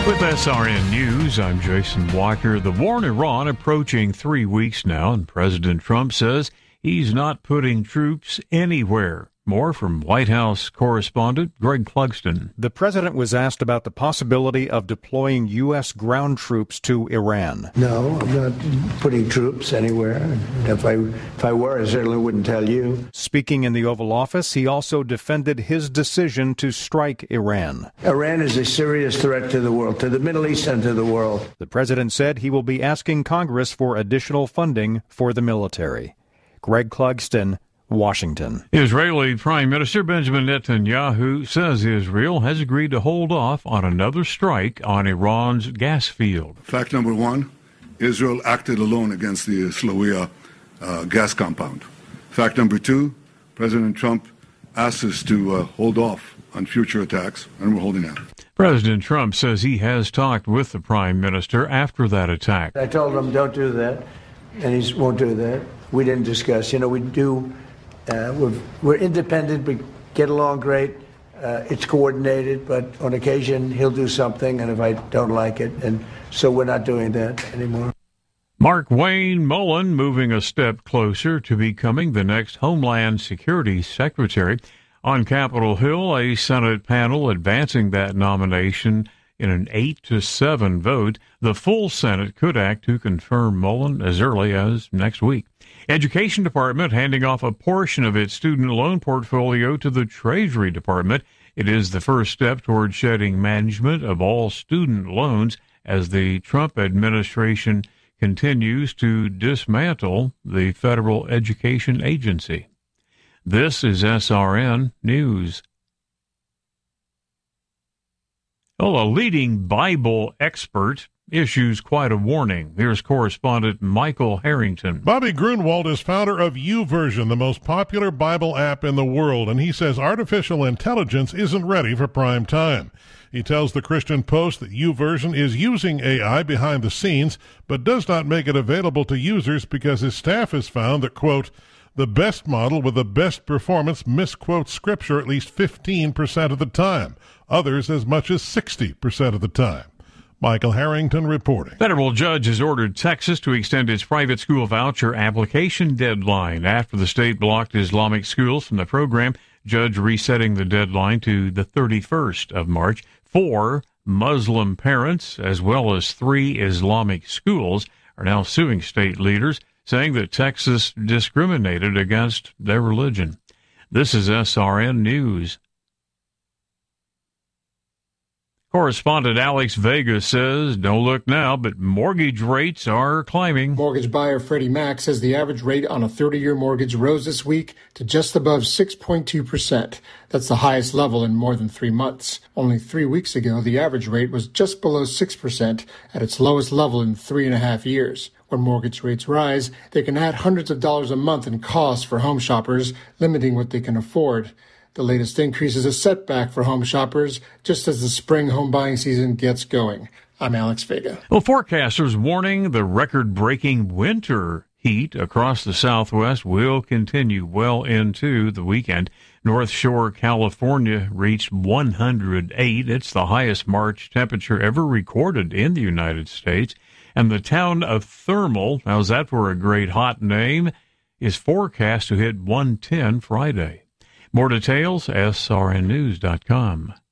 With SRN News, I'm Jason Walker. The war in Iran approaching 3 weeks now, and President Trump says he's not putting troops anywhere. More from White House correspondent Greg Clugston. The president was asked about the possibility of deploying U.S. ground troops to Iran. No, I'm not putting troops anywhere. If I were, I certainly wouldn't tell you. Speaking in the Oval Office, he also defended his decision to strike Iran. Iran is a serious threat to the world, to the Middle East and to the world. The president said he will be asking Congress for additional funding for the military. Greg Clugston, Washington. Israeli Prime Minister Benjamin Netanyahu says Israel has agreed to hold off on another strike on Iran's gas field. Fact number one, Israel acted alone against the Slawiyah gas compound. Fact number two, President Trump asked us to hold off on future attacks, and we're holding out. President Trump says he has talked with the Prime Minister after that attack. I told him don't do that, and he won't do that. We didn't discuss. We do. We're independent. We get along great. It's coordinated, but on occasion he'll do something, and if I don't like it, and so we're not doing that anymore. Mark Wayne Mullen moving a step closer to becoming the next Homeland Security Secretary. On Capitol Hill, a Senate panel advancing that nomination in an 8-7 vote. The full Senate could act to confirm Mullen as early as next week. Education Department handing off a portion of its student loan portfolio to the Treasury Department. It is the first step toward shedding management of all student loans as the Trump administration continues to dismantle the federal education agency. This is SRN News. Well, a leading Bible expert issues quite a warning. Here's correspondent Michael Harrington. Bobby Grunwald is founder of YouVersion, the most popular Bible app in the world, and he says artificial intelligence isn't ready for prime time. He tells the Christian Post that YouVersion is using AI behind the scenes, but does not make it available to users because his staff has found that, quote, the best model with the best performance misquotes Scripture at least 15% of the time, others as much as 60% of the time. Michael Harrington reporting. Federal judge has ordered Texas to extend its private school voucher application deadline after the state blocked Islamic schools from the program. Judge resetting the deadline to the 31st of March. 4 Muslim parents, as well as 3 Islamic schools, are now suing state leaders, saying that Texas discriminated against their religion. This is SRN News. Correspondent Alex Vega says, don't look now, but mortgage rates are climbing. Mortgage buyer Freddie Mac says the average rate on a 30-year mortgage rose this week to just above 6.2%. That's the highest level in more than 3 months. Only 3 weeks ago, the average rate was just below 6% at its lowest level in 3.5 years. When mortgage rates rise, they can add hundreds of dollars a month in costs for home shoppers, limiting what they can afford. The latest increase is a setback for home shoppers just as the spring home buying season gets going. I'm Alex Vega. Well, forecasters warning the record-breaking winter heat across the Southwest will continue well into the weekend. North Shore, California reached 108. It's the highest March temperature ever recorded in the United States. And the town of Thermal, how's that for a great hot name, is forecast to hit 110 Friday. More details, srnnews.com.